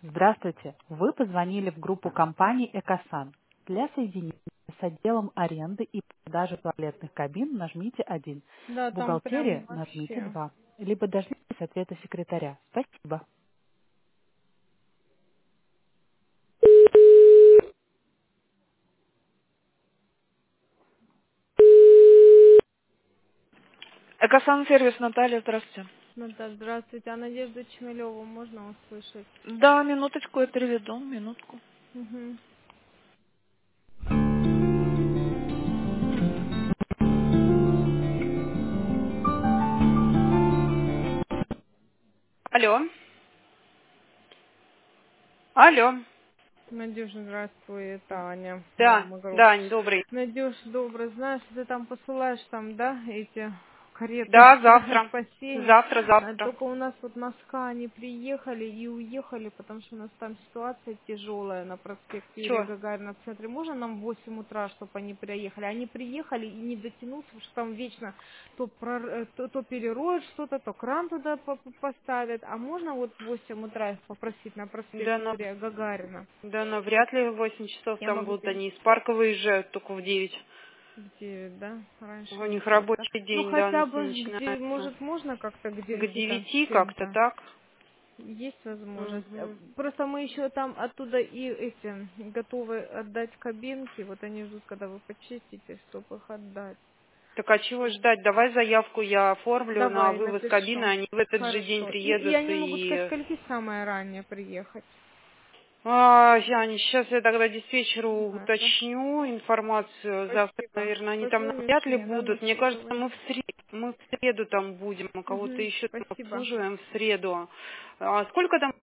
Здравствуйте! Вы позвонили в группу компании «Экосан». Для соединения с отделом аренды и продажи туалетных кабин нажмите 1. Да, там прям Бухгалтерия нажмите вообще. 2. Либо дождитесь ответа секретаря. Спасибо. Экосан-сервис, Наталья, здравствуйте. Наталья, здравствуйте. А Надежду Чемелеву можно услышать? Да, минуточку, я переведу, минутку. Угу. Алло. Алло. Надюша, здравствуй, это Аня, Да, Магров. да, Ань, добрый. Надюш, добрый, знаешь, ты там посылаешь там, да, эти кареты Да, завтра. спасения. Завтра. Только у нас вот на СКА они приехали и уехали, потому что у нас там ситуация тяжелая на проспекте Юрия Чё? Гагарина в центре. Можно нам в 8 утра, чтобы они приехали? Они приехали и не дотянутся, потому что там вечно то перероют что-то, то кран туда поставят. А можно вот в 8 утра их попросить на проспект Да, Юрия Гагарина? да, навряд ли в 8 часов Я там могу будут. перед Они из парка выезжают только в 9. в 9, да? Раньше У них никак-то. рабочий Ну, день, да, хотя бы, начинается может, можно как-то к к 9 там 9 с как-то чем-то? так. Есть возможность. Мгм. Просто мы еще там оттуда и эти готовы отдать кабинки. Вот они ждут, когда вы почистите, чтобы их отдать. Так а чего ждать? Давай заявку я оформлю на Давай, вывоз кабины, напишу. они в этот же день Хорошо. И приедут они могут ко и... скольки самое раннее приехать? Яня, сейчас я тогда диспетчеру Завтра. уточню информацию. Завтра, Спасибо. наверное, они там Позвонишь навряд ли мне, да, будут. Мне кажется, насчитывай. мы в среду там будем. Мы кого-то Угу. еще там Спасибо. обслуживаем в среду. А сколько там